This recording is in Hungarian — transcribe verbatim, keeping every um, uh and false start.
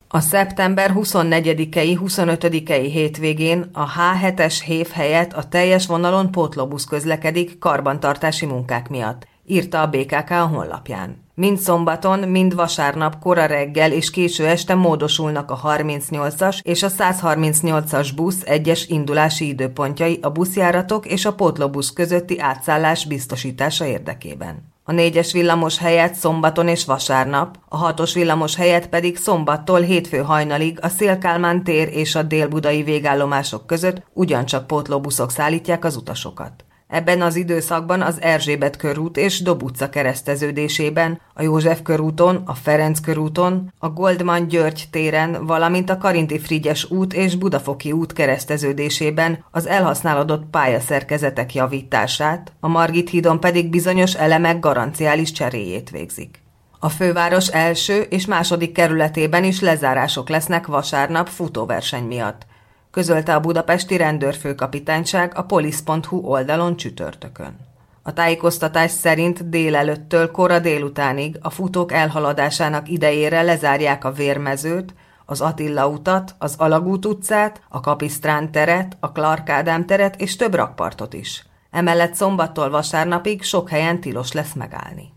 A szeptember huszonnegyedikei huszonötödikei hétvégén a há hetes hév helyett a teljes vonalon pótlóbusz közlekedik karbantartási munkák miatt, írta a bé ká ká a honlapján. Mind szombaton, mind vasárnap kora reggel és késő este módosulnak a harmincnyolcas és a százharmincnyolcas busz egyes indulási időpontjai a buszjáratok és a pótlóbusz közötti átszállás biztosítása érdekében. A négyes villamos helyett szombaton és vasárnap, a hatos villamos helyett pedig szombattól hétfő hajnalig a Széll-Kálmán tér és a délbudai végállomások között ugyancsak pótlóbuszok szállítják az utasokat. Ebben az időszakban az Erzsébet körút és Dob utca kereszteződésében, a József körúton, a Ferenc körúton, a Goldman György téren, valamint a Karinthy Frigyes út és Budafoki út kereszteződésében az elhasználódott pályaszerkezetek javítását, a Margit hídon pedig bizonyos elemek garanciális cseréjét végzik. A főváros első és második kerületében is lezárások lesznek vasárnap futóverseny miatt, közölte a budapesti rendőrfőkapitányság a polisz pont hu oldalon csütörtökön. A tájékoztatás szerint délelőttől kora délutánig a futók elhaladásának idejére lezárják a Vérmezőt, az Attila utat, az Alagút utcát, a Kapisztrán teret, a Clark Ádám teret és több rakpartot is. Emellett szombattól vasárnapig sok helyen tilos lesz megállni.